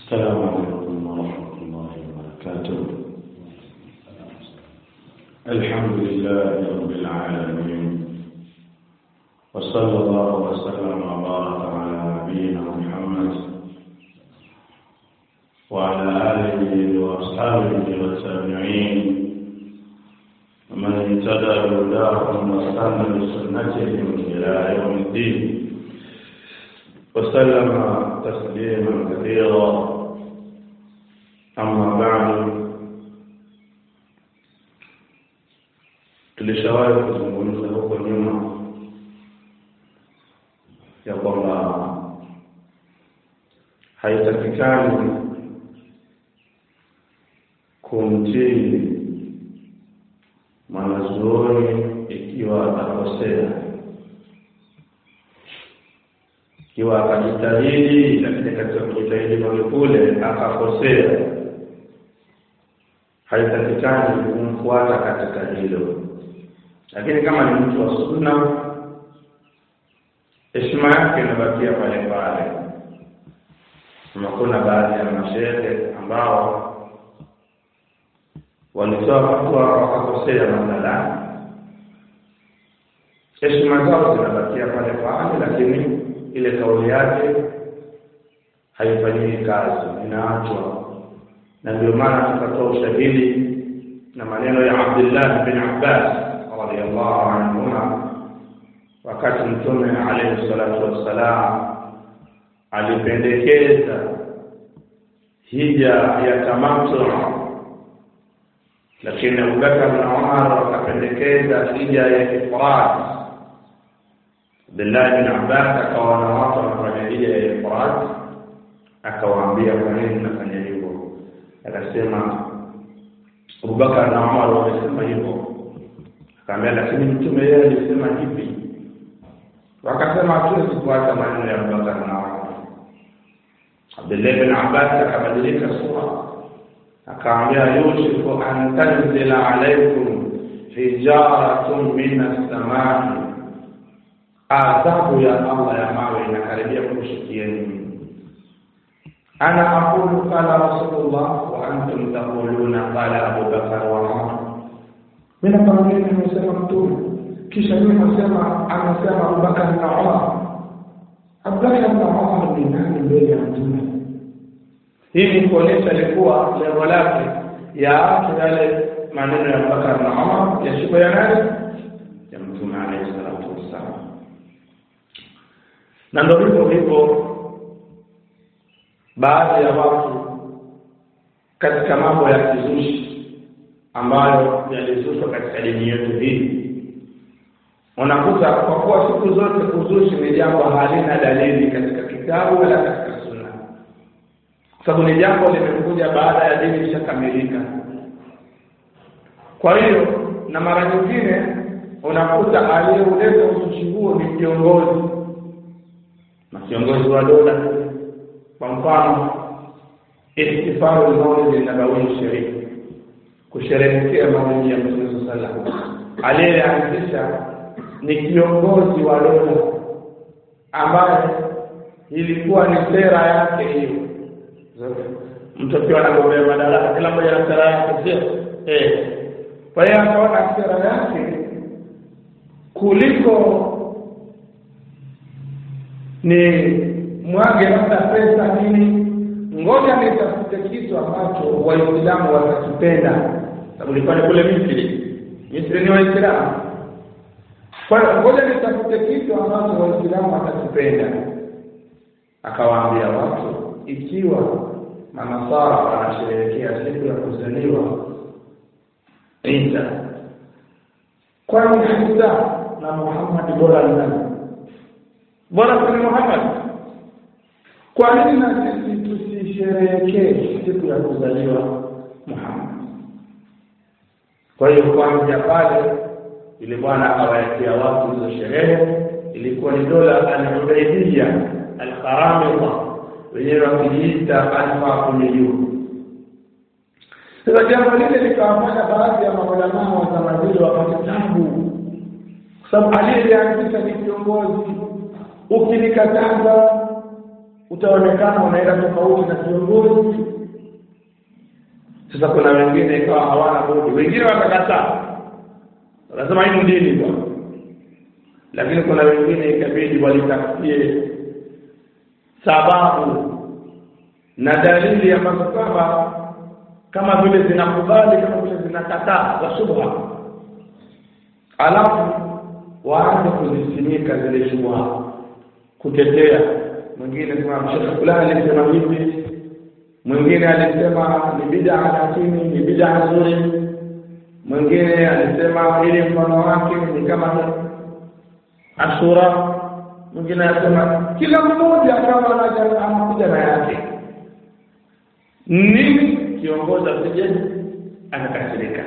السلام عليكم ورحمة الله وبركاته. الحمد لله رب العالمين، وصلى الله وسلم وبارك على نبينا محمد وعلى آله وأصحابه والتابعين ومن اهتدى بهداهم واستنى بسنتهم إلى يوم الدين، وسلم تسليما كثيرا. أما بعد، tulishawahi kuzungumza huko nyuma ya kwamba haitakikani kumtii mwanazuoni ikiwa atakosea, ikiwa akajitahidi lakini katika kujitahidi kule akakosea, haitakikani kumfuata katika hilo. Lakini kama ni mtu wa sunna, heshima yake inabakia pale pale. Kuna baadhi ya mashehe ambao walitoa fatwa wakakosea mathalan, heshima zao zinabakia pale pale, lakini ile kauli yake haifanyiwi kazi, inaachwa. Na ndio maana tukatoa ushahidi na maneno ya Abdullah bin Abbas radhiyallahu anhuma, wakati Mtume alayhi salatu wassalam alipendekeza hija ya tamattu, lakini Abu Bakar na Umar wakapendekeza hija ya ifrad. Abdullah bin Abbas akaona watu wanafanya hija ya ifrad, akawaambia kwa nini mnafanya hivyo? Akasema Abu Bakar na Umar wamesema hivyo. Akamwambia lakini Mtume yeye alisema hivi. Wakasema hatuwezi kufuata maneno ya Abu Bakar na Umar. Abdullah bin Abbas akabadilika sura, akaambia yushiku an tanzila alaykum hijaratun min as-samai, adhabu ya Allah ya mawe inakaribia kushukieni. Ana aqulu qala Rasulullah wa antum taquluna qala Abu Bakar wa Umar. Mimi nakwambia nimesema Mtume, kisha yeye anasema Abu Bakar na Umar. Abu Bakar na Umar ni nani mbele ya Mtume? Hii ni kuonesha ilikuwa lengo lake ya yale maneno ya Abu Bakar na Umar yashiko ya nani? Ya Mtume alayhi salatu wassalam. Na ndio hivyo baadhi ya watu katika mambo ya kizushi ambayo yalizushwa katika dini yetu hii, unakuta kwa kuwa siku zote uzushi ni jambo halina dalili katika kitabu wala katika sunna, sababu ni jambo limekuja baada ya dini ishakamilika. Kwa hiyo na mara nyingine unakuta aliyeuleta uzushi huo ni kiongozi, na kiongozi wa dola. Kwa mfano, ihtifalu al-Maulid an-Nabawi sharif, kusherehekea maulidi ya Mtume sallallahu alaihi wasallam, aliyeanzisha ni kiongozi wa dola ambaye ilikuwa ni sera yake hiyo. Mtu akiwa anagombea madaraka, kila mmoja na sera yake, sio? Kwa hiyo akaona sera yake kuliko ni mwage labda pesa nini, ngoja nitafute kitu ambacho Waislamu watakipenda, sababu ilikuwa ni kule Misri ni Waislamu. Kwa hiyo ngoja nitafute kitu ambacho Waislamu watakipenda. Akawaambia watu, ikiwa manasara wanasherehekea siku ya kuzaliwa Isa, kwani Isa na Muhammad bora ni nani? Bora ni Muhammad. Kwa nini na sisi tusisherehekee siku ya kuzaliwa Muhammad? Kwa hiyo kuanzia pale ile bwana akawaekea watu hizo sherehe. Ilikuwa ni dola al-Hudaybiyya al-Qaramita, wenyewe wakijiita al-Fatimiyyu. Sasa jambo lile likawafanya baadhi ya maulama wa zama zile wapate tabu, kwa sababu aliyeanzisha ni kiongozi. Ukinikataza utaonekana unaenda tofauti na kiongozi. Sasa kuna wengine ikawa hawana budi, wengine wakakataa, lazima hii dini bwana, lakini kuna wengine ikabidi walitafutie sababu na dalili ambazo kama vile zinakubali kama vile zinakataa za shubha, alafu waanze kuzisimika zile shubha kutetea. Mwingine kama Sheikh fulani alisema hivi, mwingine alisema ni bid'a lakini ni bid'a nzuri, mwingine alisema ile mfano wake ni kama Ashura, mwingine anasema, kila mmoja kama anakuja na yake. Nini kiongozi asije anakasirika.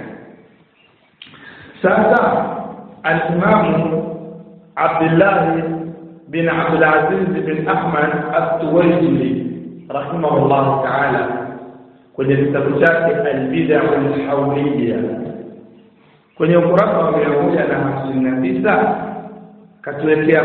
Sasa al-Imam Abdullah bin Abdul Aziz bin Ahmad At-Tuwaijili rahimahullah ta'ala kwenye kitabu chake Al-Bid'ah Al-Hawliyya kwenye ukurasa wa 159 katuwekea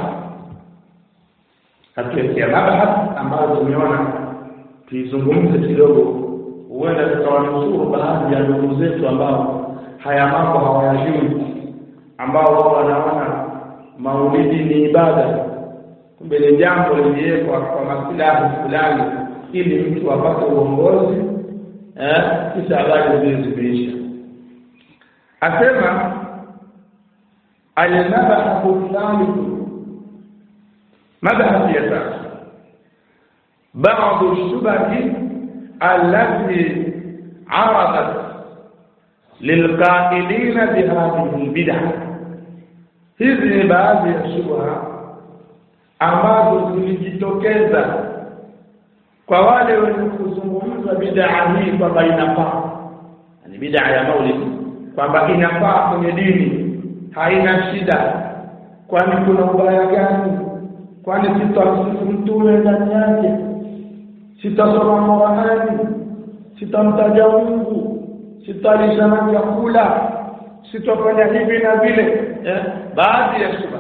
mabahth ambayo tumeona tuizungumze kidogo, huenda tukawanusuru baadhi ya ndugu zetu ambao haya mambo hawayajui, ambao wao wanaona maulidi ni ibada, kumbe ni jambo liliyekwa kwa maslahi fulani ili mtu apate uongozi, kisha habari zile zimeisha. Asema al-mabhath al-thalith, mabhath ya tatu, بعض الشبه التي عرضت للقائلين بهذه البدع. hizi baadhi ya shubha ambazo zilijitokeza kwa wale wenye kuzungumza bid'a hii kwamba inafaa, yani bid'a ya maulid kwamba inafaa kwenye dini, haina shida, kwani kuna ubaya gani? Kwani sitamsifu mtume ndani yake, sitasoma Qur'ani, sitamtaja Mungu, sitalisha na chakula, sitafanya hivi na vile, baadhi ya shubha.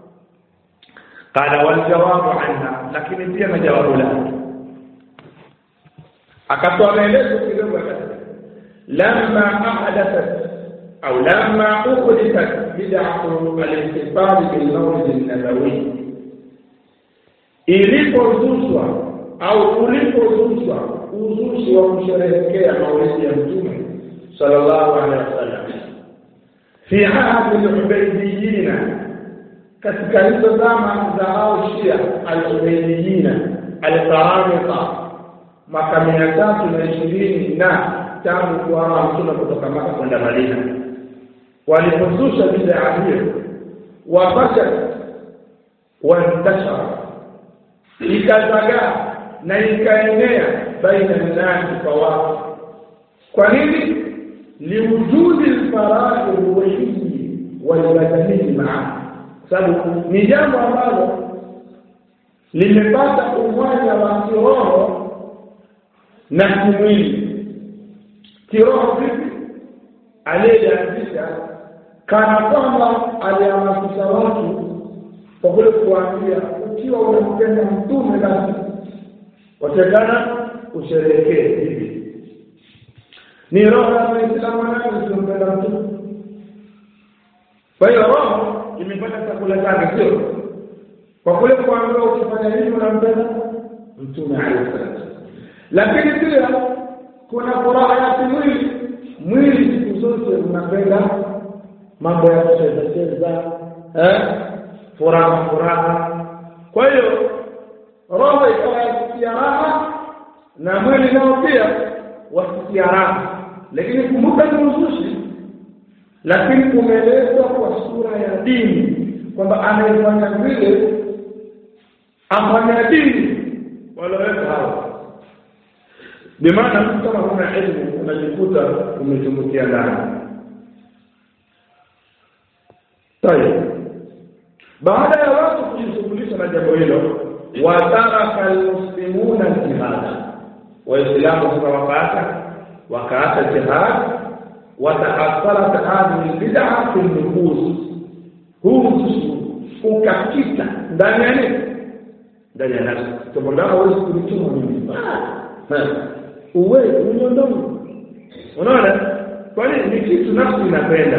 Qala wal jawabu anha, lakini pia majawabu lake akatoa maelezo kidogo. Lamma ahdathat au lamma uhdithat bid'atu al-ihtifal bil mawlid an-nabawi, ilipozushwa au ulipozushwa uzushi wa kusherehekea maulidi ya Mtume sallallahu alaihi wasallam fi ahad al-ubaydiyyin, katika hizo zama za hao Shia al-ubaydiyyin al-qaramita, mwaka 320 na tangu kuhama Mtume kutoka Makka kwenda Madina, walipozusha bid'a hiyo wafashat wantashara, ikazagaa na ikaenea baina nasi kwa watu. Kwa nini? liwujudi al-faraq al-wahyi wal-badani ma'a, sababu ni jambo ambalo limepata umoja wa kiroho na kimwili. Kiroho vipi? Aliyeanzisha kana kwamba alihamasisha watu kwa kule kuambia, ukiwa unampenda mtume basi watakana usherehekee hivi. Ni roho ya Muislamu anayompenda mtume. Kwa hiyo roho imepata chakula chake, sio kwa kule kuambia ukifanya hivi unampenda mtume alayhi salatu. Lakini pia kuna furaha ya kimwili, mwili siku zote unapenda mambo ya kucheza, furaha. Kwa hiyo roho ikawa raha na mwili nao pia wasikia raha, lakini kumbuka ni uzushi, lakini kumeelezwa kwa sura ya dini kwamba anayefanya vile afanya dini, waloweka hawa. Bimaana mtu kama huna elimu unajikuta umetumbukia ndani. Tayeb, baada ya watu kujishughulisha na jambo hilo, wataraka almuslimuna jihada, waislamu wakaacha jihad, wataasarat hadhihi albid'a fi nufus, huu ukakita ndani ya nafsi. Tutamwambia hawezi kunichoma mimi. Uwe uniondoe. Unaona? Kwani ni kitu nafsi inapenda.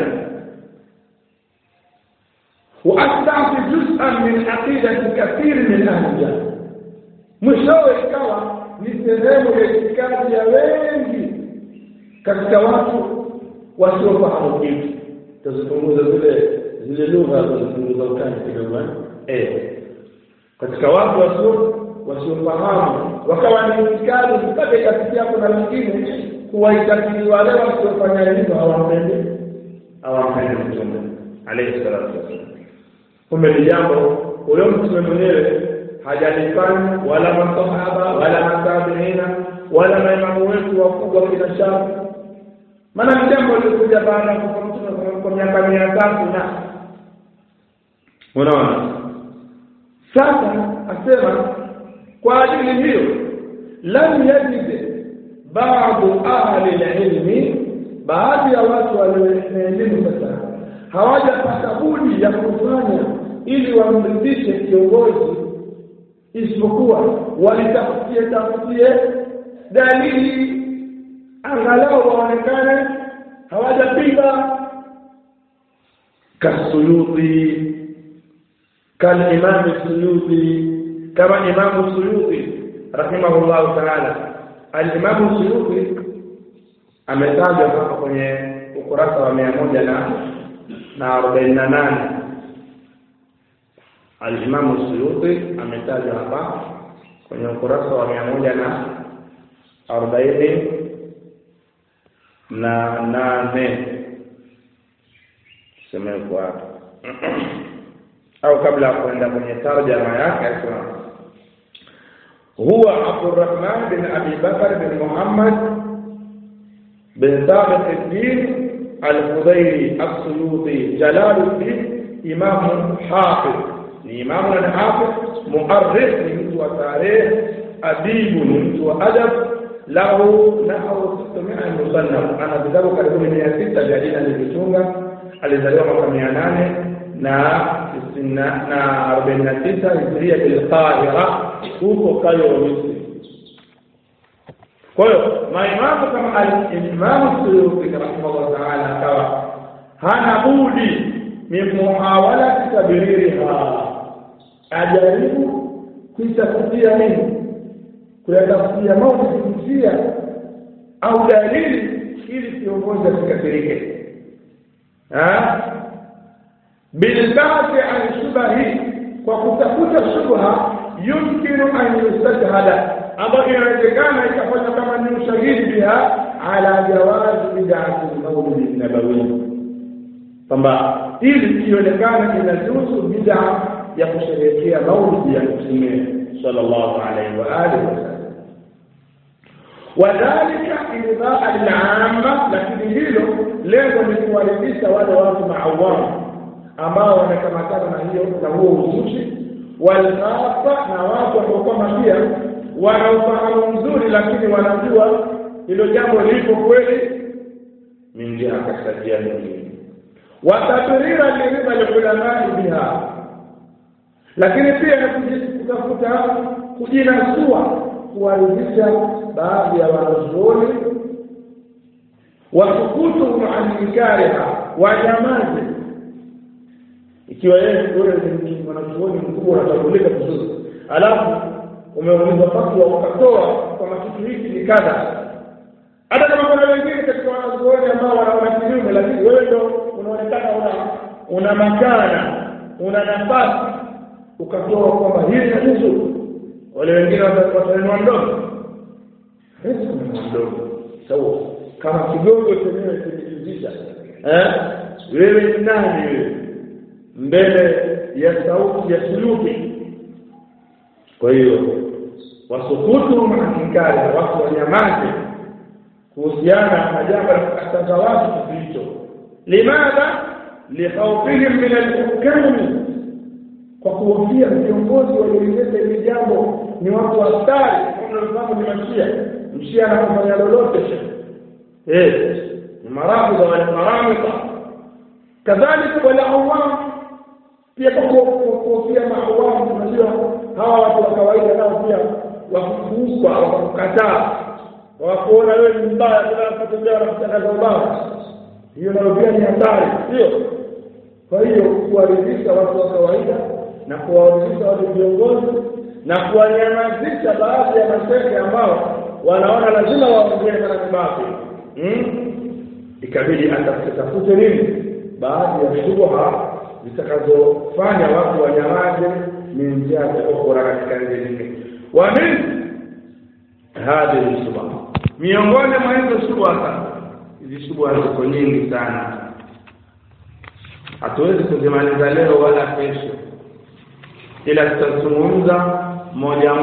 وأستعطي جزءا من عقيدة كثير من أهل الجنة. Mwishowe ikawa ni sehemu ya itikadi ya wengi katika watu wasiofahamu kitu. Tazungumza zile lugha zinazofunguza ukani kidogo. Katika watu wasiofahamu wakawa ni itikadi mpaka ikafikia kuna wengine kuwaitakidi wale wasiofanya hivyo hawampendi Mtume alayhi salatu wasallam. Kumbe ni jambo huyo Mtume mwenyewe hajalifanya wala masahaba wala matabiina wala maimamu wetu wakubwa kina Shafi. Maana ni jambo lilikuja baada ya Mtume kwa miaka 300 na unaona. Sasa asema kwa ajili hiyo lam yajid baadhi ahli al-ilmi, baadhi ya watu walioelimu sasa hawajapata budi ya kufanya ili wamridhishe kiongozi isipokuwa walitafutie dalili angalau waonekane hawajapinga kasuyuti كالإمام السيوطي كما إمام السيوطي رحمه الله تعالى. الإمام السيوطي ametaja hapa kwenye ukurasa wa 148. Al-Imam Suyuti ametaja hapa kwenye ukurasa wa 148 sema kwa au kabla kwenda kwenye tarjama yake asema huwa Abdurrahman bin Abi Bakr bin Muhammad bin Thabit al-Din al-Khudayri as-Suyuti Jalaluddin imam hafidh, ni imam na hafidh, muarrikh ni mtu wa tarikh, adibu ni mtu wa adab, lahu nahwu 600 musannaf, ana vitabu karibu 600 vya dini alivitunga. Alizaliwa mwaka 849 Hijria bil-Qahira huko Kairo, Misri. Kwa hiyo maimamu kama al-Imam Suyuti rahimahullah ta'ala akawa hana budi min muhawala tabiririha, ajaribu kuitafutia nini, kuyatafutia mauti au dalili ili kiongozi asikasirike. Bilbati an shubahi, kwa kutafuta shubha yumkinu an yustashhada, ambayo inawezekana ikafanya kama ni ushahidi biha ala jawaz bid'ati al-mawlid an-nabawi, kwamba ili ionekane inajuzu bid'a ya kusherehekea maulidi ya Mtume sallallahu alaihi wa alihi wasallam. Wadhalika idhaa al-amma, lakini hilo lengo ni kuwaridhisha wale watu maawamu ambao wamekamatana na hiyo na huo uzushi, walghafa, na watu ambao kama pia wanaofahamu mzuri lakini wanajua hilo jambo lipo kweli min jiha kasadia nyingine, watabrira liridha ulama biha, lakini pia kutafuta kujinasua kuwaridhisha baadhi ya wanazuoni, wasukutu maanikariha wanyamaze. Ikiwa yeye ni mwanazuoni mkubwa anatambulika vizuri, alafu umeuliza fatwa ukatoa kama kitu hiki ni kadha, hata kama kuna wengine katika wanazuoni ambao wanaona kinyume, lakini wewe ndio unaonekana una makana, una nafasi, ukatoa kwamba hili ni nzuri, wale wengine watainua mdomo. Hizi ni mdomo sawa, kama kidogo chenyewe kinijizisha wewe ni nani wewe mbele ya sauti ya Suyuti? Kwa hiyo wasukutu maankari, watu wanyamaze kuhusiana na jambo la kukataza watu hicho. Limadha? Likhawfihim min al-hukam, kwa kuhofia viongozi walioleta hili jambo ni watu hatari. Kama ni mshia anafanya lolote ni marafidha wala maramita, kadhalika wala awam pia kwa kuhofia maawamu. Unajua hawa watu wa kawaida nao pia wakukuuka wakukataa wakuona wewe ni mbaya bila kutembea na kutangaza ubaya, hiyo nayo pia ni hatari, sio? Kwa hiyo kuwaridhisha watu wa kawaida na kuwaridhisha watu viongozi na kuwanyamazisha baadhi ya mashehe ambao wanaona lazima waongee na kibaki, ikabidi atafute nini baadhi ya shubha zitakazofanya watu wanyamaze ni njia ya ukora katika dini. Wa min hadhihi shubha, miongoni mwa hizo shubha, hizi shubha ziko nyingi sana, hatuwezi kuzimaliza leo wala kesho, ila tutazungumza moja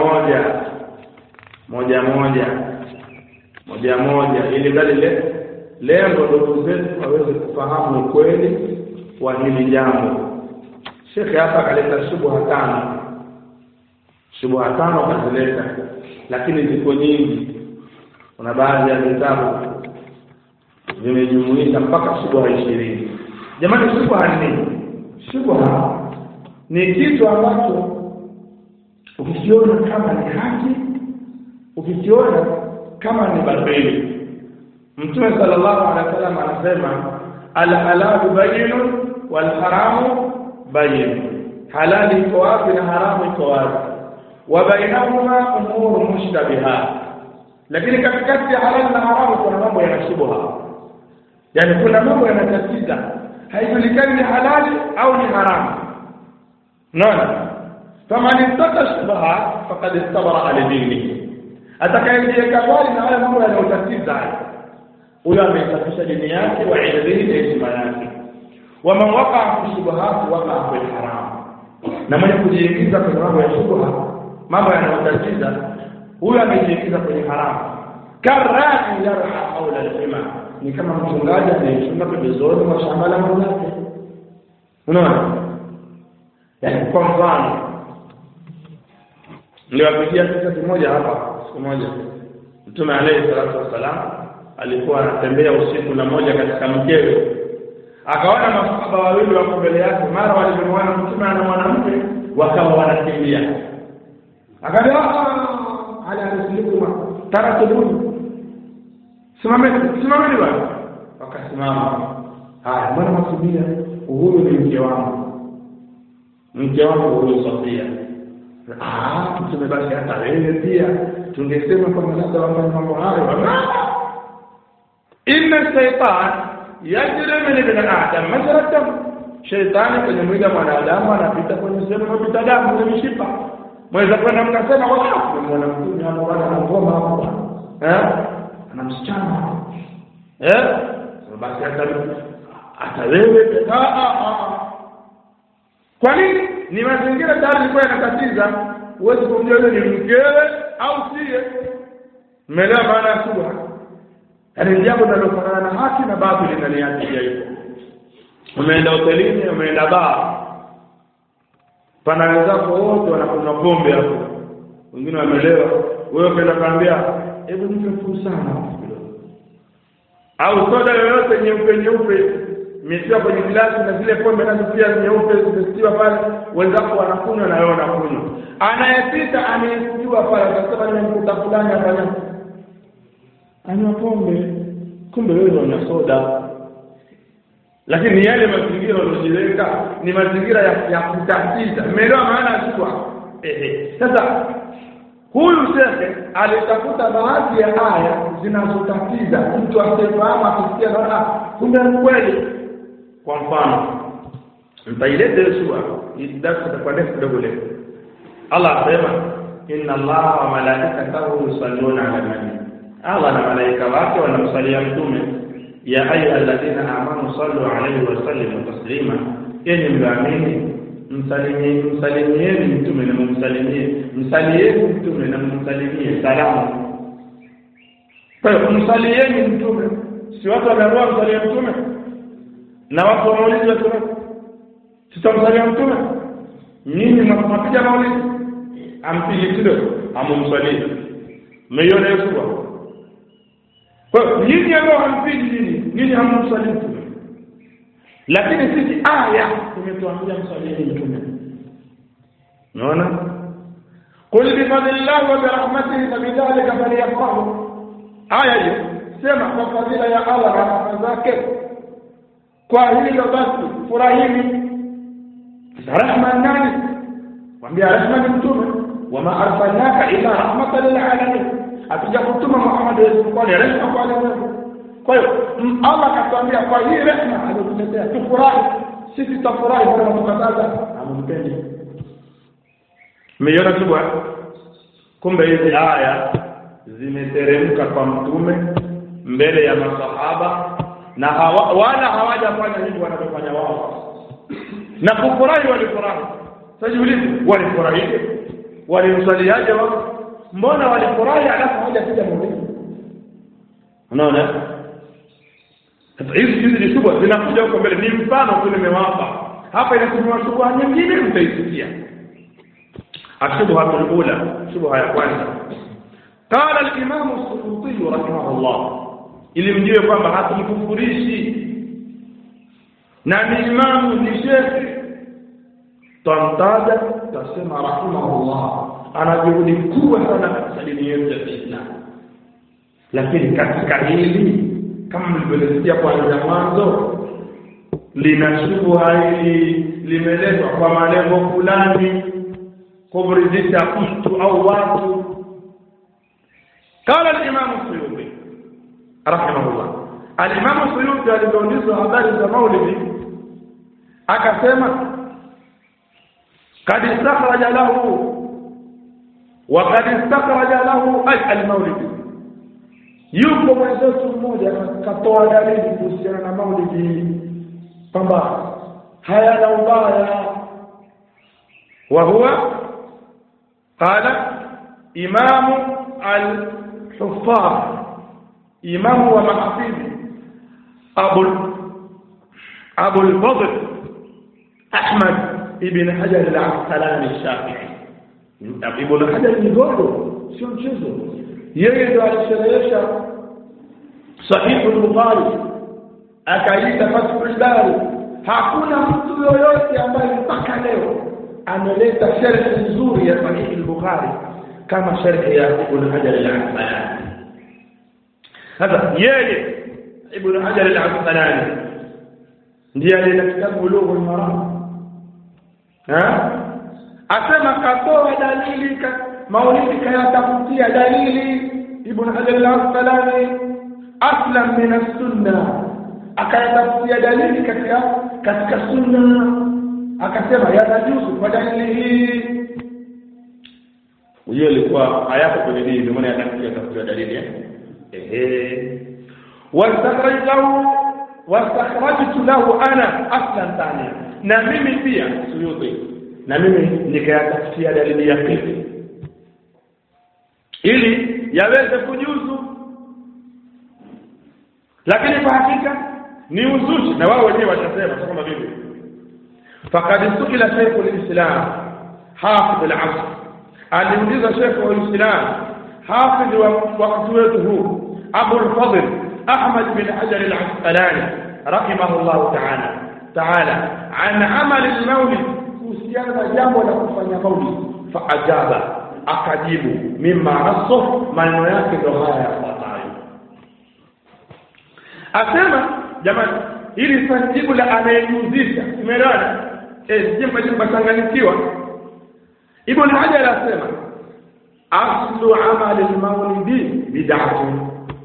moja ili dalile lengo ndugu zetu waweze kufahamu ukweli wa hili jambo. Sheikh hapa kaleta shubha tano kazileta, lakini ziko nyingi. Kuna baadhi ya vitabu vimejumuisha mpaka shubha 20. Jamani, shubha ni nini? Shubha ni kitu ambacho ukikiona kama ni haki, ukikiona kama ni batili. Mtume sallallahu alaihi wasallam anasema al-halalu bayyinun wal haramu bayyin, halali iko wazi na haramu iko wazi, wa bainahuma umuru mushtabihat, lakini katikati ya halali na haramu kuna mambo yanashubha, yani kuna mambo yanatatiza, haijulikani ni halali au ni haramu. Naona kama ni shubha faqad istabara al-dini, atakayejiweka mbali na haya mambo yanayotatiza huyo amesafisha dini yake wa ilmihi na heshima yake. Wa man waqa'a fi shubuhat waqa'a fi haram, na mwenye kujiingiza kwenye mambo ya shubha, mambo yanayotatiza, huyo amejiingiza kwenye haramu. Karani yarha hawla al-hima, ni kama mchungaji anayechunga pembezoni mwa shamba la mwenzake. Unaona, yani kwa mfano niliwapigia kisa kimoja hapa. Siku moja Mtume alayhi salatu wasalam alikuwa anatembea usiku na moja katika mkewe, akaona masahaba wawili wako mbele yake. Mara walipomwona Mtume na mwanamke wakawa wanakimbia, akaambia ala rasulikuma taratubuni, simameni bwana. Wakasimama. Haya, mbona msubiri? Huyu ni mke wangu huyu Sofia. Mtume basi hata wewe pia tungesema kwamba labda wafanye mambo hayo. Inna shaytan yajri min ibn adam majra, shaytani kwenye mwili wa mwanadamu anapita kwenye sehemu ya binadamu na mishipa. Mweza kwenda mkasema wapi mwana mtume hapo bwana anagoma hapo ana msichana basi hata wewe kwa nini? Ni mazingira tayari yalikuwa yanatatiza, uweze kumjua yule ni mkewe au siye. Umeelewa maana ya shubha? Yaani jambo linalofanana na haki na batili ndani yake hivyo. Umeenda hotelini, umeenda baa, pana wenzako wote wanakunywa pombe hapo, wengine wamelewa, wewe ukaenda kaambia hebu nipe fursa au soda yoyote nyeupe imetiwa kwenye glasi na zile pombe nazo pia nyeupe zimetiwa pale, wenzako wanakunywa na wewe unakunywa. Anayepita anayejua pale atasema nimekuta fulani afanya anywa pombe, kumbe wewe una soda. Lakini yale mazingira yalojiweka ni mazingira ya kutatiza. Umeelewa maana ya shubha? Sasa huyu shekhe alitafuta baadhi ya aya zinazotatiza mtu asiyefahamu, akisikia na kumbe ni kweli. Kwa mfano mtailete shubha idafu kwa ndefu kidogo leo. Allah asema inna Allaha wa malaikatahu yusalluna ala nabii, Allah na malaika wake wanamsalia mtume. Ya ayyuhalladhina amanu sallu alayhi wa sallimu taslima, yenye mlaamini msalimieni mtume na msalieni mtume na msalimie salamu. Kwa hiyo msalieni mtume, si watu wameamua msalie mtume na watu wanaulizwa tu tutamsalia mtume. Nyinyi mnapiga maulidi ampigi kidogo amumsalie, mmeiona hiyo shubha? Kwa hiyo nyinyi ambao hampigi nyinyi hamumsalii mtume, lakini sisi aya tumetuambia msalieni mtume. Unaona? qul bi fadlillahi wa bi rahmatihi fabidhalika falyafrahu. Aya hiyo sema kwa fadhila ya Allah na rahma zake, kwa hilo basi furahini. Rahma nani? Mwambie rahma ni mtume, wama arsalnaka illa rahmatan lil alamin. Atujakutuma Muhammad kwa rehema kwa walimwengu. Kwa hiyo Allah akatuambia kwa hii rehema aliyotuletea tufurahi, sisi tutafurahi kwa kutukataza ampendi. Mmeiona tu bwana, kumbe hizi aya zimeteremka kwa mtume mbele ya masahaba na wala hawajafanya hivyo wanavyofanya wao. Na kufurahi walifurahi. Sasa jiulize, walifurahi walimsaliaje wao? Mbona walifurahi alafu hawajafika mwingine? Unaona? Hizi ni shubha zinakuja huko mbele, ni mfano tu nimewapa. Hapa inatumwa shubha nyingine mtaisikia. Ashubha al-ula, shubha ya kwanza. Qala al-Imam as-Suyuti rahimahullah, ili mjue kwamba hatumkufurishi na ni imamu ni shekhi. Tantaja tasema rahimahullah ana juhudi kubwa sana katika dini yetu ya Kiislamu. Lakini katika hili kama mlivyosikia kwanza mwanzo, lina shubha hili limeletwa kwa malengo fulani kumridhisha mtu au watu. Qala al-Imam as-Suyuti rahimahullah, al-Imam as-Suyuti alipoulizwa habari za maulidi akasema قد استخرج له وقد استخرج له المولد. Yuko mwenzetu mmoja katoa dalili kuhusiana na maulidi kwamba hayana ubaya, wa huwa qala imamu al-huffaz, imamu wa mahafidhi Abu al-Fadl Ahmad ibn Hajar al-Asqalani al-Shafi'i. Ibn Hajar ni gogo, sio mchezo. Yeye ndo alisherehesha Sahih al-Bukhari akaita Fathul Bari. Hakuna mtu yoyote ambaye mpaka leo ameleta sharh nzuri ya Sahih al-Bukhari kama sharh ya Ibn Hajar al-Asqalani. Sasa yeye Ibn Hajar al-Asqalani ndiye aliyetoa kitabu Bulughul Maram. Asema katoa dalili maulidi kayatafutia dalili Ibn Hajar al-Asqalani aslan min as-sunnah, akayatafutia dalili katika sunna, akasema yanajuzu kwa dalili hii. Hiyo ilikuwa hayapo kwenye dini, ndio maana yatafutia dalili wastakhrajtu lahu ana aslan thani, na mimi pia Suyuti na mimi nikayatafutia dalili ya pili ili yaweze kujuzu. Lakini kwa hakika ni uzushi, na wao wenyewe watasema kama vile faqad sukila Sheikh al-Islam Hafidh al-Asr, aliuliza Sheikh al-Islam Hafidh wa wakati wetu huu Abu al-Fadl Ahmad bin Hajar al-Asqalani rahimahullah ta'ala an amal al-mawlid, kuhusiana na jambo la kufanya maulid. Fa ajaba, akajibu mimma nasso, maneno yake ndio haya yafuatayo. Asema jamani, ili sanjibu la anayejuzisha umeelewana, jimba changanyikiwa. Ibn Hajar asema aslu amal al-mawlidi bid'atun,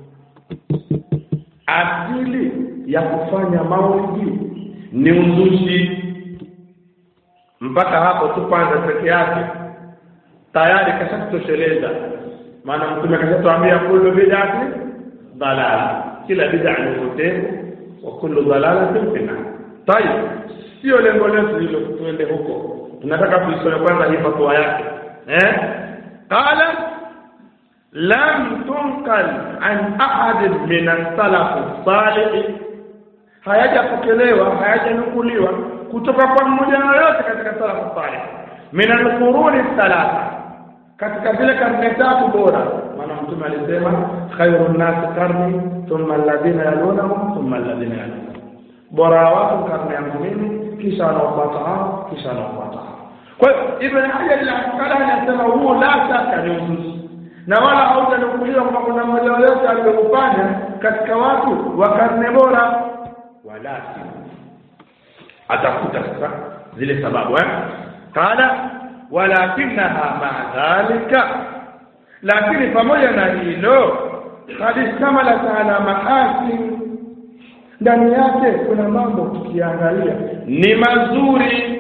asili ya kufanya maulidi ni uzushi. Mpaka hapo tu kwanza peke yake tayari kashakutosheleza, maana mtume akashatuambia kullu bid'ati dalala, kila bid'a ni upotevu wa kullu dalalatin fi nar. Tayeb, sio lengo letu hilo tuende huko, tunataka tuisome kwanza hii fatwa yake. Qala lam tunqal an ahad min as-salaf as-salih, hayajapokelewa hayajanukuliwa kutoka kwa mmoja yote katika salafu salih min al-quruni thalatha, katika zile karne tatu bora. Maana mtume alisema khairun nas qarni thumma alladhina yalunhum thumma alladhina yalunhum, bora watu karne yangu mimi, kisha wanaofuata hao, kisha wanaofuata hao. Kwa hiyo Ibn Hajar al-Asqalani anasema huo la shaka ni uzushi, na wala hautanukuliwa kwamba kuna mmoja yote aliyofanya katika watu wa karne bora, wala atafuta sasa zile sababu kana walakinaha ma'dhalika, lakini pamoja na hilo qad istamala ala mahasin, ndani yake kuna mambo tukiangalia ni mazuri.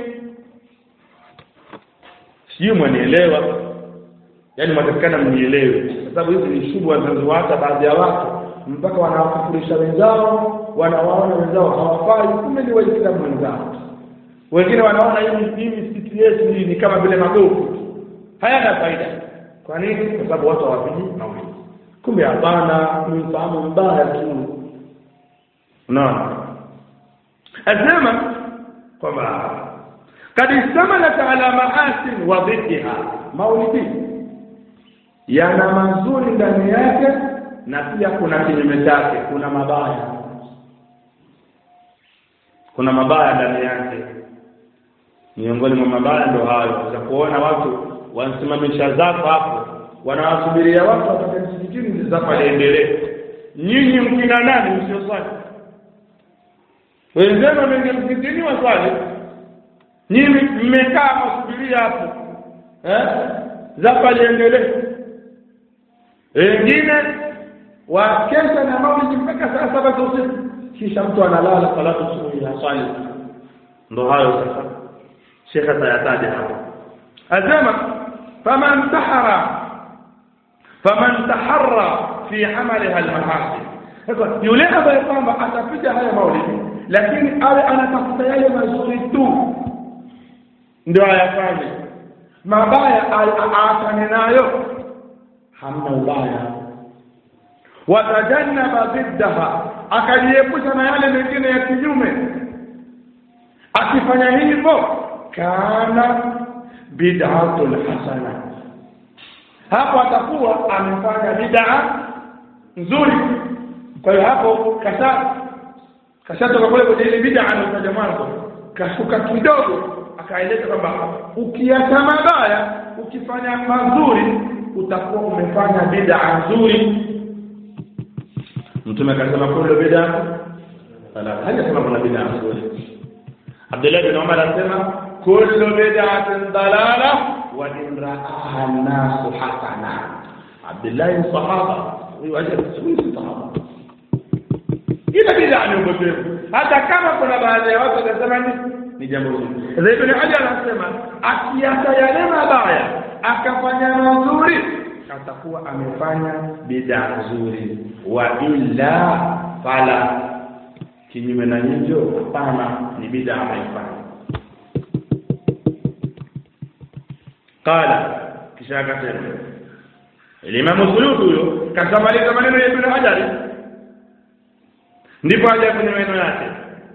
Sijui mwanielewa, yani mwatakana mnielewe, kwa sababu hizi ni shubha zinazoacha baadhi ya watu mpaka wanawakufurisha wenzao, wanawaona wenzao hawafai, kumbe ni waislamu wenzao. Wengine wanaona hii misikiti yetu hii ni kama vile magofu, hayana faida. Kwa nini? Kwa sababu watu hawapigi maulidi. Kumbe hapana, ni mfahamu mbaya tu. Unaona? Asema kwamba kad istamalat ala ma'asin wa dhidha, maulidi yana mazuri ndani yake na pia kuna kinyume chake, kuna mabaya. Kuna mabaya ndani yake. Miongoni mwa mabaya ndio hayo, za kuona watu wanasimamisha zaka hapo, wanawasubiria watu watoke msikitini zaka liendelee. Nyinyi mkina nani msioswali? Wenzenu wameingia msikitini waswali, nyinyi mmekaa msubiria hapo zaka liendelee. Wengine wakesha na maulidi mpaka saa 7 usiku, kisha mtu analala salatu subuhi ya swali. Ndio hayo sasa Sheikh atayataja hapo. Azama faman taharra fi amaliha almahasin, yule ambaye kwamba atapiga haya maulidi lakini awe anatafuta yale mazuri tu ndio ayafanye, mabaya aachane nayo, hamna ubaya. Watajannaba biddaha, akajiepusha na yale mengine ya kinyume. Akifanya hivyo kana bid'atul hasana, hapo atakuwa amefanya bid'a nzuri. Kwa hiyo hapo kashatoka kule kwenye ile bid'a anayotaja mwanzo, kashuka kidogo, akaeleza kwamba ukiacha mabaya ukifanya mazuri utakuwa umefanya bid'a nzuri. Mtume akasema kullu bid'a salama, hajasema kuna bid'a nzuri. Abdullah bin Umar anasema kullu bid'atin dalala wa in ra'aha an-nas hasana. Abdullah sahaba, huyu aje sahaba. Ila bid'a ni upotevu, hata kama kuna baadhi ya watu wanasema ni jambo zuri. Ibn Hajar anasema akiacha yale mabaya akafanya mazuri atakuwa amefanya bid'a nzuri, wa illa fala, kinyume na hivyo hapana, ni bid'a haifai. Qala, kisha akasema Imam Suyuti huyo kasamaliza maneno ya Ibn Hajar, ndipo aje kwenye maneno yake,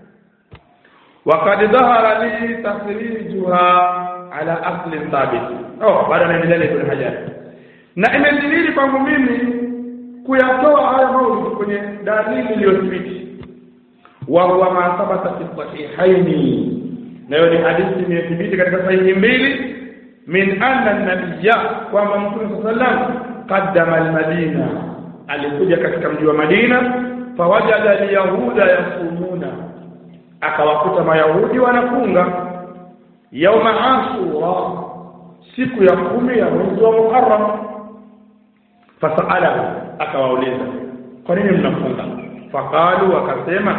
waqad dhahara li tafrijuha ala asli thabit. Baada ya neno la Ibn Hajar, na imedhihiri kwangu mimi kuyatoa haya maulidi kwenye dalili iliyothibiti, wa huwa ma thabata fi sahihaini, nayo ni hadithi imethibiti katika sahihi mbili, min anna an-nabiyya, kwamba Mtume sallallahu qaddama al-Madina, alikuja katika mji wa Madina, fawajada al-yahuda yasumuna, akawakuta mayahudi wanafunga yauma Ashura, siku ya 10 ya mwezi wa Muharram. Fasaala, akawauliza kwa nini mnafunga? Faqalu, wakasema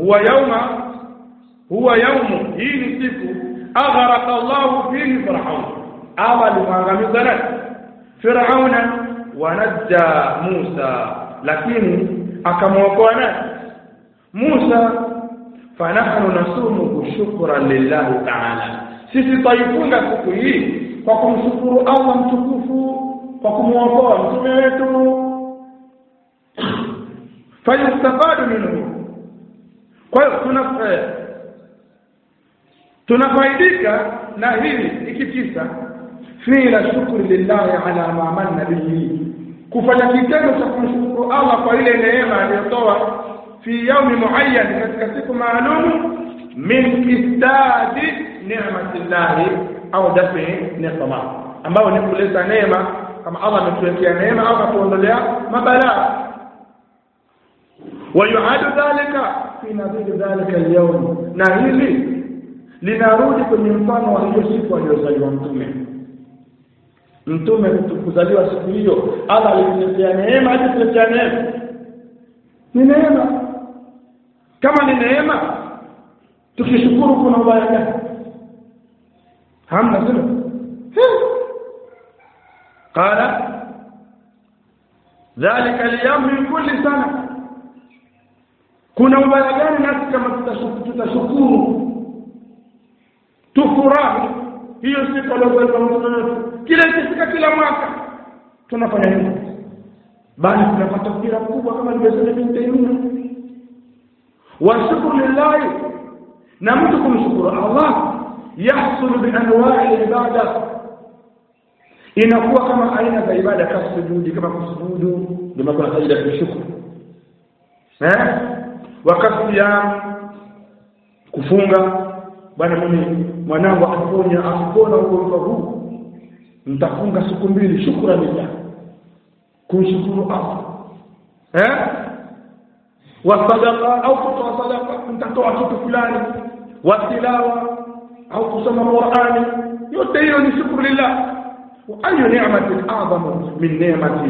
huwa yaumu, hii ni siku agharaqa Allahu fihi Fir'aun, awali mwangamiza Fir'auna, wa najja Musa, lakini akamwokoa Musa. Fanahnu nasumu shukran lillahi ta'ala, sisi taifunga siku hii kwa kumshukuru Allah mtukufu kwa kumwokoa mtume wetu. Fayustafadu minhu, kwa hiyo tunafaidika na hili ikikisa fi'la shukri lillahi ala ma manna bihi, kufanya kitendo cha kumshukuru Allah kwa ile neema aliyotoa fi yaumi muayyan, katika siku maalum, min istadi ni'matillahi au dafi niqma, ambao ni kuleta neema, kama Allah ametuwekea neema au atuondolea mabalaa. ويعاد ذلك في نظير ذلك اليوم, na hili linarudi kwenye mfano wa hiyo siku aliyozaliwa mtume kuzaliwa siku hiyo. Allah alituletea neema, alituletea neema, ni neema. Kama ni neema tukishukuru kuna ubaya gani? Hamna sema. Qala dhalika al-yawm min kulli sana, kuna ubaya gani nasi kama tutashukuru tufurahi hiyo siku aliyozaliwa mtume? Kila ikifika kila mwaka tunafanya nini? Bali tunapata furaha kubwa kama nilivyosema mimi. Wa shukru lillahi, na mtu kumshukuru Allah, yahsul bi anwa'i ibada, inakuwa kama aina za ibada, kama sujudi, kama kusujudu, ndio kuna sajida ya shukru. Wakati ya kufunga, bwana mimi mwanangu akipona ugonjwa huu nitafunga siku 2, shukrani lillah, kumshukuru Allah. Wa sadaqa au kutoa sadaqa, nitatoa kitu fulani, wa tilawa au kusoma Qur'ani, yote hiyo ni shukru lillah. Wa ayu ni'matin a'zamu min ni'mati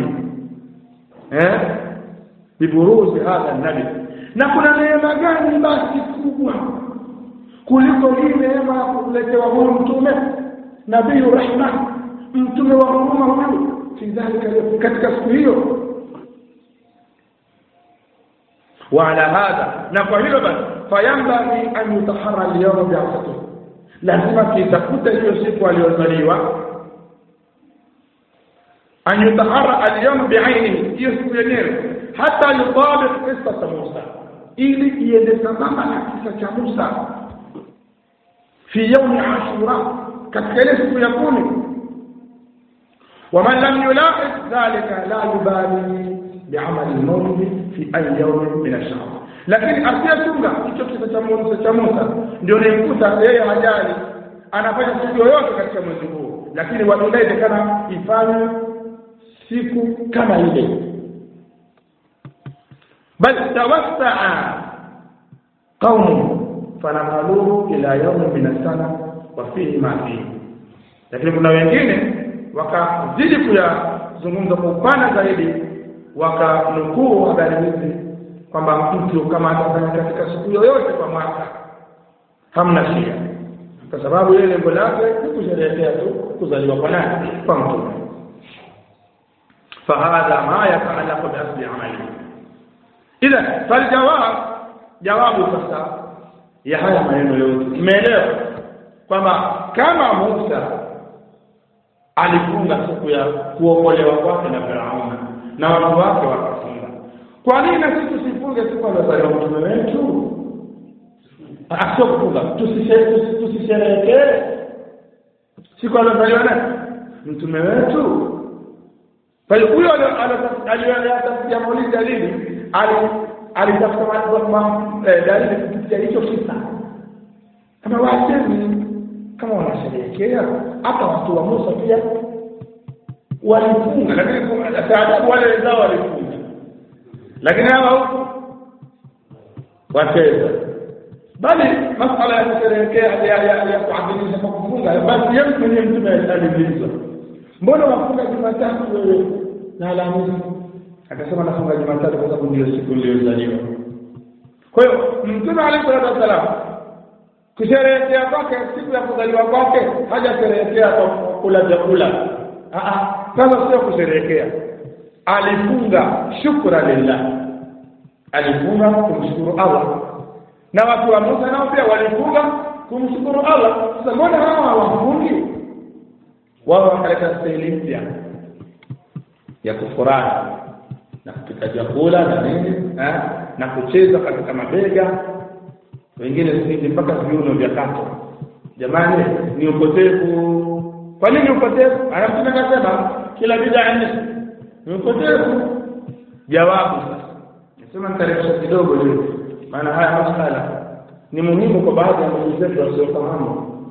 biburuzi hadha an-nabi, na kuna neema gani basi kubwa kuliko hii neema ya kuletewa huyu mtume, nabii rahma, mtume wa huruma huyu, fi dhalika katika siku hiyo. وعلى هذا نقول بس فينبغي أن يتحرى اليوم بعثته, lazima kitafuta hiyo siku aliyozaliwa, an yutahara al-yawm bi'ainihi, hiyo siku yenyewe, hata yutabiq qissat Musa, ili iende sambamba na kisa cha Musa fi yawm Ashura, katika ile siku ya 10. ومن لم يلاحظ ذلك لا يبالي بعمل المولد في أي يوم من الشهر, lakini asiyetunga hicho kisa cha Musa ndio nimkuta yeye hajali, anafanya siku yoyote katika mwezi huu, lakini wadai kana ifanye siku kama ile. Bal tawassa'a qaum fanamaluhu ila yawm min as-sana wa fihi ma fihi, lakini kuna wengine wakazidi kuyazungumza kwa upana zaidi, wakanukuu habari hizi kwamba mtu kama atafanya katika siku yoyote kwa mwaka hamna shida, kwa sababu yeye lengo lake ni kusherehekea tu kuzaliwa kwa nani? Kwa mtume. Fahadha ma yata'allaqu bi asli amali. Idha jawabu sasa ya haya maneno yote tumeelewa kwamba kama Musa alifunga siku ya kuokolewa kwake na Firauni na watu wake wakafunga, kwa nini na sisi tusifunge siku aliyozaliwa mtume wetu? Sio kufunga, tusisherehekee siku aliyozaliwa na mtume wetu. Kwa hiyo huyo aliyotafutia maulidi dalili, alitafuta dalili kupitia hicho kisa. Kama wasemi kama wanasherehekea, hata watu wa Musa pia walifunga, lakini taajabu wale wenzao walifunga, lakini hawa huko wacheza. Bali masuala ya kusherehekea ya kuadhimisha kwa kufunga, basi yeye mwenyewe mtume aliulizwa, mbona wafunga Jumatatu wewe na Alhamisi? Akasema nafunga Jumatatu kwa sababu ndio siku iliyozaliwa. Kwa hiyo mtume alayhi wasallam kusherehekea kwake siku ya kuzaliwa kwake hajasherehekea kwa kula vyakula. Sasa sio kusherehekea, alifunga shukra lillah, alifunga kumshukuru Allah, na watu wa Musa nao pia walifunga kumshukuru Allah. Sasa mbona hawa hawafungi? Wao wakaleta staili mpya ya kufurahi na kupika chakula na nini na kucheza katika mabega, wengine sisi mpaka viuno vya kato. Jamani, ni upotevu. Kwa nini upotevu? Anamtaka akasema kila bid'a ni upotevu. Jawabu sasa nasema nitarejesha kidogo leo, maana haya masuala ni muhimu kwa baadhi ya ndugu zetu wasiofahamu.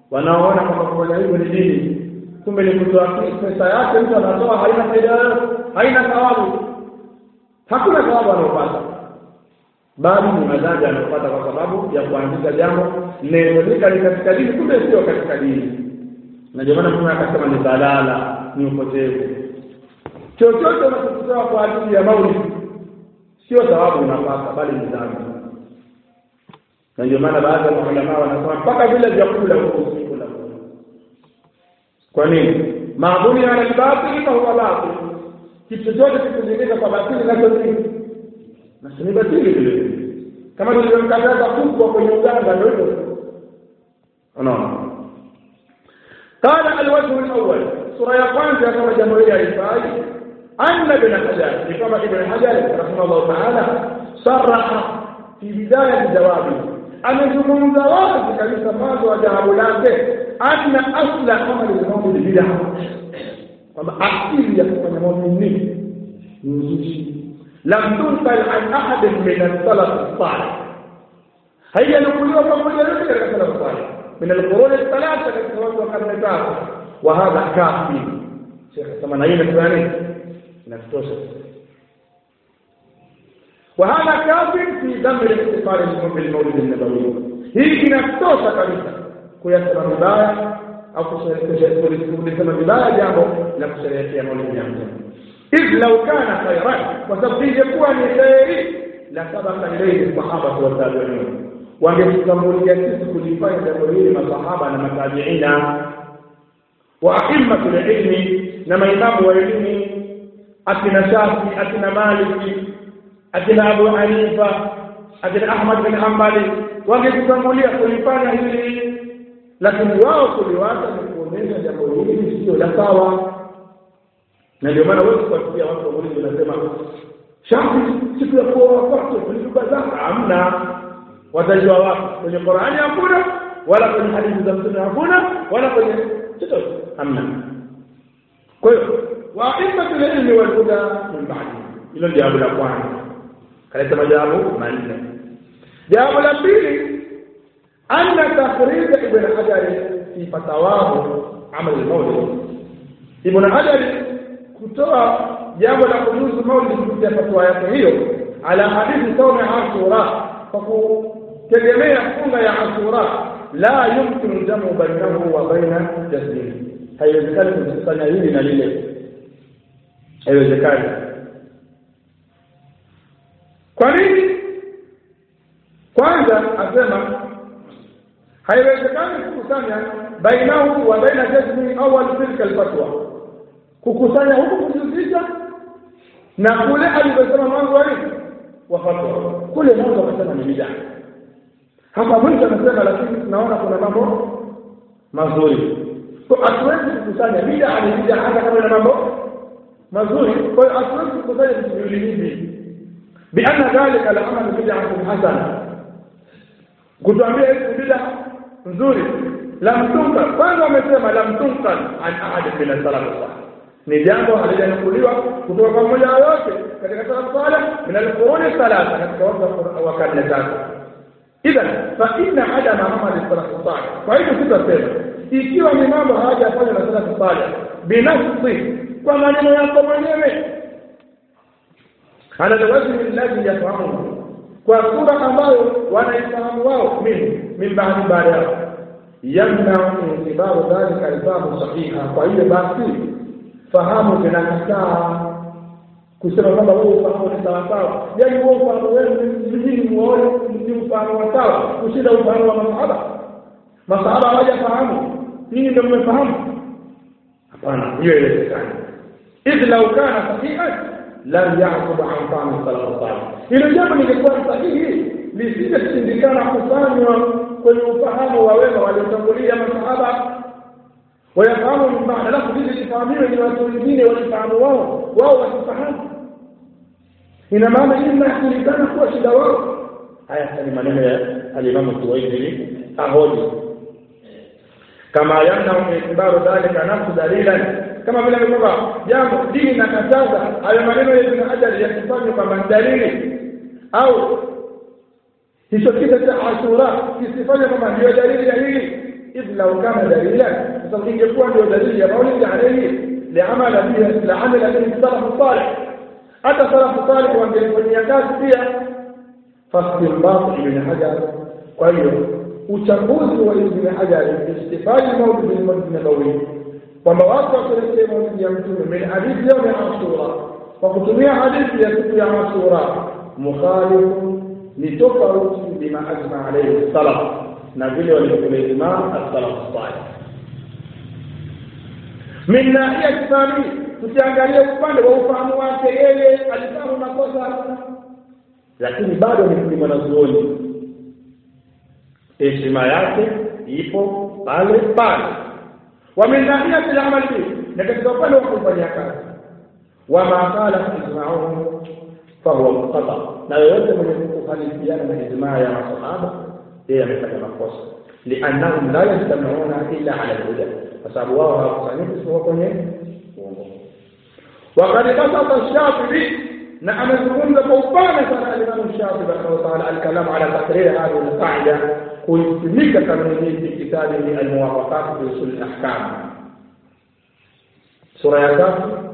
wanaona kama kufanya hivyo ni dini, kumbe ni kutoa pesa yake mtu anatoa haina faida, haina thawabu, hakuna thawabu anayopata, bali ni madhambi anayopata kwa sababu ya kuanzisha jambo linaloeleka katika dini, kumbe sio katika dini. Na ndio maana Mtume akasema ni dalala, ni upotevu. Chochote unachotoa kwa ajili ya maulidi sio thawabu unapata, bali ni dhambi. Na ndio maana baadhi ya maulama wanasema mpaka vile vyakula huko usikula. Kwa nini? Maadhuni ya al-batil fa huwa batil. Kitu chochote kikuzindika kwa batili na nini? Na si batili vile. Kama tulivyomkataza kuku kwenye uganga ndio hivyo. Unaona? Qala al-wajh al-awwal, sura ya kwanza kama jambo hili alifai anna ibn Hajar, ni kama ibn Hajar rahimahullah ta'ala sarraha fi bidaya jawabi, amezungumza wazi kabisa mwanzo wa jawabu lake anna asla amali al-maulid bid'ah, kwamba asili ya kufanya maulid ni uzushi. Lam tunqal an ahad min as-salaf as-salih, haya nukuliwa pamoja na katika salaf as-salih من القرون الثلاثه katika watu wa karne tatu, wa hadha kafi. Sheikh kama naina fulani inatosha, wa hadha kafi fi dhambi al-ihtifal bil mawlid an-nabawi. Hii inatosha kabisa kuyasema vibaya au kusema vibaya jambo la kusherehekea maulid ya Mtume. Idh law kana khayran, kwa sababu ingekuwa ni khairi la sabaka ilayhi sahaba wa tabi'in, wangetutangulia sisi kulifanya jambo hili masahaba na matabiina wa a'immatul ilmi, na maimamu wa elimu akina Shafi, akina Maliki, akina Abu Hanifa, akina Ahmad bin Hanbali, wangetutangulia kulifanya hili, lakini wao kuliwacha ni kuonesha jambo hili sio la sawa. Na ndio maana wote kufikia watu wa Mungu wanasema Shafi siku ya kuoa kwake kulibazaka, hamna. Watajua wapi? Kwenye Qur'ani hakuna, wala kwenye hadithi za Mtume hakuna, wala kwenye chochote hamna. Kwa hiyo wa'immatul ilmi wal huda min ba'di, hilo ndio jambo la kwanza. Kaleta majawabu manne. Jambo la pili, anna tafrid ibn Hajar fi fatawahu amal al-maulid. Ibn Hajar kutoa jambo la kuhusu maulid kupitia fatwa yake hiyo ala hadithi sawmi Ashura, kwa kutegemea funga ya Ashura, la yumkinu jamu bainahu wa baina tasbih. Haiwezekani kukusanya hili na lile, haiwezekani. Kwa nini? Kwanza asema haiwezekani kukusanya bainahu wa baina tasbih awal tilka alfatwa, kukusanya huku kujuzisha na kule alivyosema mwanzo wa hivi wa fatwa. Kule mwanzo akasema ni bid'a, hapa mwisho anasema lakini tunaona kuna mambo mazuri. Kwa hatuwezi kukusanya bid'a ni bid'a hata kama ina mambo mazuri. Kwa hiyo hatuwezi kukusanya vitu viwili hivi, bianna dhalika al-amal bid'atun hasana, kutuambia hizi bid'a nzuri. Lam tunqa, kwanza amesema lam tunqa an ahad min as-salaf as-salih, ni jambo halijanukuliwa kutoka kwa mmoja yote katika salaf salih min al-qurun thalatha, katika wa karne tatu. Idhan fa inna adama amal as-salaf salih, kwa hiyo tutasema ikiwa ni mambo hajafanya na salaf salih binafsi, kwa maneno yako mwenyewe, ala alwajhi alladhi yafahamu, kwa sura ambayo wanaifahamu wao, min baada yao, yamna intibaru dhalika al-fahamu sahiha. Kwa hiyo basi fahamu vinakataa kusema kwamba wewe ufahamu ni sawa sawa, yaani wewe ufahamu wewe ni muone ni ufahamu wa sawa kushinda ufahamu wa masahaba. Masahaba hawajafahamu, ninyi ndio mmefahamu. Hapana, hiyo haiwezekani. Idh law kana sahihan lam ya'qub an fahmi salaf salih, hilo jambo lingekuwa sahihi lisingeshindikana kufanywa kwenye ufahamu wa wema waliotangulia masahaba. Wayafahamu min ba'd, alafu hizi zifahamiwe ni watu wengine walifahamu wao wasifahamu. Ina maana hii inajulikana kuwa shida wao. Haya ni maneno ya al-Imam Tuwaidi ahoji kama yana umetibaru dhalika nafsu dalilan, kama vile kwamba jambo dini nakataza hayo maneno ya Ibn Hajar yakifanywa kama dalili, au hicho kisa cha Ashura kisifanywe kama ndio dalili ya hili. idh law kana dalilan sasa ingekuwa ndio dalili ya maulid alayhi li'amala bihi la'amala bihi salaf salih hata salaf salih wangelifanyia kazi pia fastinbat ibn Hajar kwa hiyo uchambuzi wa ibn Hajar istifadi maulid al-nabawi kwamba watu wakielekea maulid ya mtume min hadithi ya Ashura kwa kutumia hadithi ya siku ya Ashura mukhalifu ni tofauti bima ajma alayhi salaf na vile walivyokuwa imam as-salaf salih min nahiyat thani tukiangalia upande wa ufahamu wake yeye alifahamu makosa lakini bado ni mwanazuoni heshima yake ipo pale pale wa min nahiyat al-amal na katika upande wa kufanya kazi wa ma qala ijma'uhum fa huwa muqata na yote mwenye kufanikiana na ijmaa ya masahaba yeye amefanya makosa li'annahum la yastami'una illa 'ala al-huda kwa sababu wao hawakusanyiki sio kwenye uongo وقد بسط الشافعي نعم الزمن فوقانا سنة الإمام الشافعي رحمه الله تعالى الكلام على تقرير هذه القاعدة كيف تمرين في كتابه الموافقات في أصول الأحكام سورة ياسر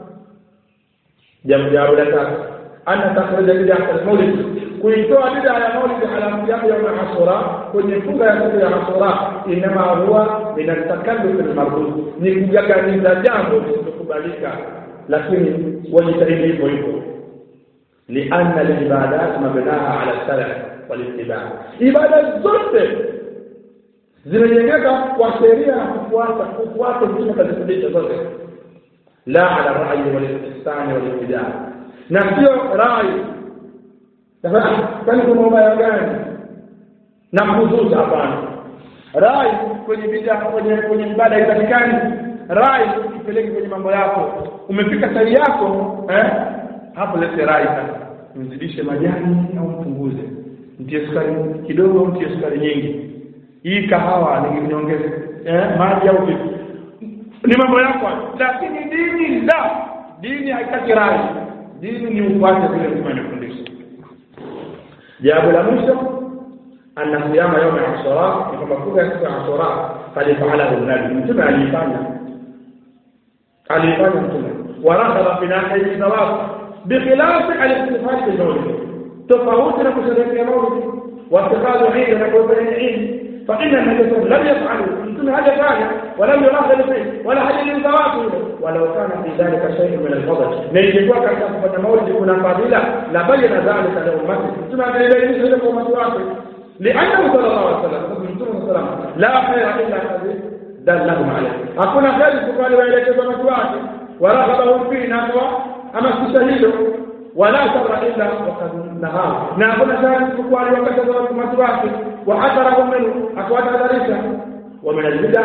جاب لك أن تخرج بدعة المولد kuitoa bid'a ya maulid ala mjambo ya Ashura kwenye funga ya siku ya Ashura inama huwa min at-takalluf al-mardud ni kujaganiza jambo lisikubalika lakini wajitahidi hivyo hivyo lianna al-ibadat mabnaha ala al-salaf wal-ittiba' ibada zote zinajengeka kwa sheria na kufuata mtume kazifundisha zote la ala ra'yi wal-istihsan wal-ibtida' na sio rai kwani kuna ubaya gani na kuzuza hapana rai kwenye bid'a kwenye ibada itakikani rai ipeleke kwenye mambo yako umefika sari yako hapo lete rai sasa mzidishe majani au mpunguze mtie sukari kidogo mtie sukari nyingi hii kahawa niongeze maji au vipi ni mambo yako lakini dini haitaki rai dini ni ufuate vile tumefundishwa جاب لموسى أن صيام يوم عاشوراء كما كنا يوم عاشوراء قد فعله النبي ثم عليفان ورغب في ناحية الثواب بخلاف الاحتفال بالمولد تفاوتنا كشريك المولد واتخاذ عيد نكون عيد فإن النبي لم يفعله ثم هذا كان ولم يرغب فيه ولا حد من ثوابه ولو كان في ذلك شيء من الفضل نيجي وقت كان مولد يكون فاضلا لبين ذلك لأمته ثم إليه يسلك ومسواته لأنه صلى الله عليه وسلم لا خير إلا الذي دلهم عليه أكون خير سبحانه وإليك ومسواته ورغبهم فيه نحو أما استشهده ولا شر إلا وقد نهاه نأكون خير سبحانه وكتب ومسواته وحذرهم منه أكواد ذلك ومن البدع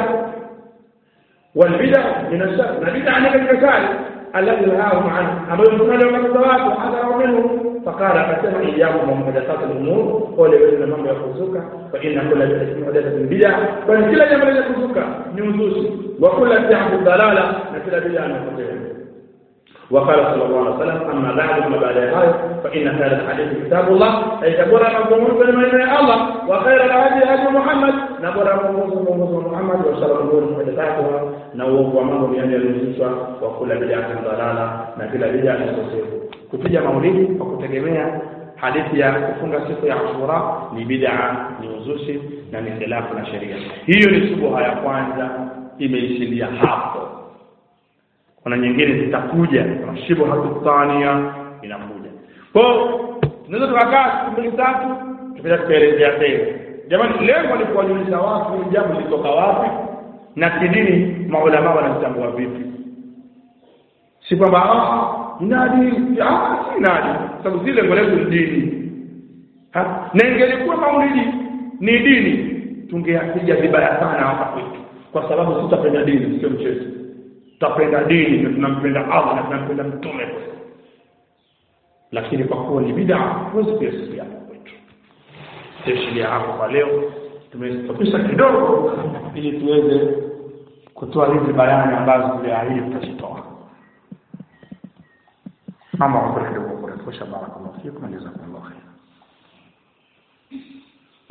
والبدع من الشر البدع عن الكفار الذي نهاهم عنه أما يكون لهم الصواب وحذروا منه فقال فاتبع إياكم ومحدثات الأمور قول بإذن من يخصوك فإن كل محدثة بدع وإن كل جمل يخصوك نوزوش وكل بدعة ضلالة نكل بدعة نخصوك وقال صلى الله عليه وسلم أما بعد ما بعد هذا فإن خير الحديث كتاب الله أي كبر مفهوم بالمعنى الله وخير الهدي هدي محمد نبر مفهوم محمد وشر الأمور محدثاتها نوب ومن يعني الرسول وكل بدعة ضلالة نكل بدعة نخصوك kupiga maulidi kwa kutegemea hadithi ya kufunga siku ya Ashura ni bid'a ni uzushi na ni khilafu na sheria hiyo ni shubha ya kwanza imeishilia hapo kuna nyingine zitakuja kama shubha thania inakuja kwa tunaweza tukakaa siku mbili tatu tukija kuelezea tena jamani lengo ni kuwajulisha watu jambo litoka wapi na kidini maulama wanatambua vipi si kwamba nadi si nadi sababu zile ngolezo ni dini na ingelikuwa maulidi ni dini tungeapiga vibaya sana hapa kwetu kwa sababu tutapenda dini sio mchezo tutapenda dini na tunampenda Allah na tunampenda mtume lakini kwa kuwa ni bid'a huwezi kusikia hapa kwetu sisi hapo kwa leo tumestopisha kidogo ili tuweze kutoa hizi bayani ambazo tuliahidi tutazitoa mama wa kidogo kwa kusha baraka na jazakumullah.